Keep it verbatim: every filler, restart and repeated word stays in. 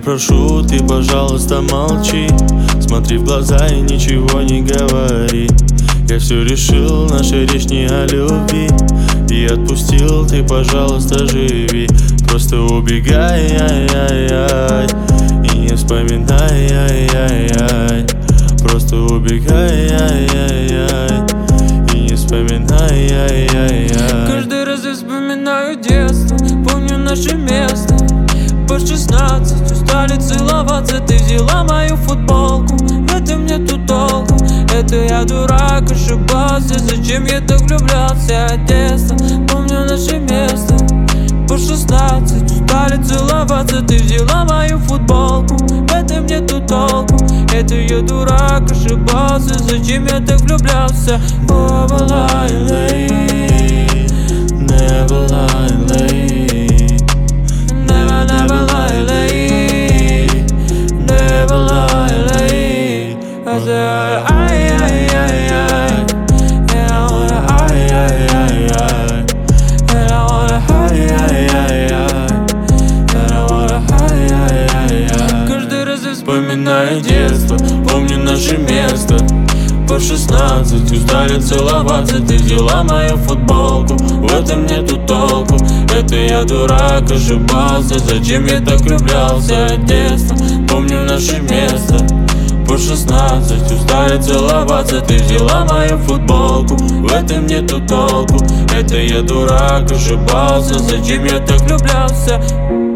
прошу, ты, пожалуйста, молчи. Смотри в глаза и ничего не говори. Я все решил, наша речь не о любви. И отпустил, ты, пожалуйста, живи. Просто убегай, ай-яй-яй, и не вспоминай, ай-яй-яй. Просто убегай, ай-яй-яй, и не вспоминай, ай-яй-яй. Каждый раз я вспоминаю детство, помню наше место. По шестнадцать устали целоваться, ты взяла мою футболку. В этом нету толку, это я дурак, ошибался. Зачем я так влюблялся от детства? Помню наше место. По шестнадцать устали целоваться, ты взяла мою футболку. В этом нету толку, это я дурак, ошибался. Зачем я так влюблялся? Never lie late, Never lie late, never, never lie late, never lie late. I said, ay, ay, ay, ay, and I wanna, ay, ay, ay, ay, and I wanna, ay, ay, ay, ay, and I wanna, ay, ay, ay, ay. Каждый раз я вспоминаю детство, помню наше место. По шестнадцать устали целоваться, ты взяла мою футболку. В этом нету толку, это я дурак, ошибался. Зачем я так влюблялся от детства? Помню наше место. По шестнадцать устали целоваться, ты взяла мою футболку. В этом нету толку, это я дурак, ошибался. Зачем я так влюблялся?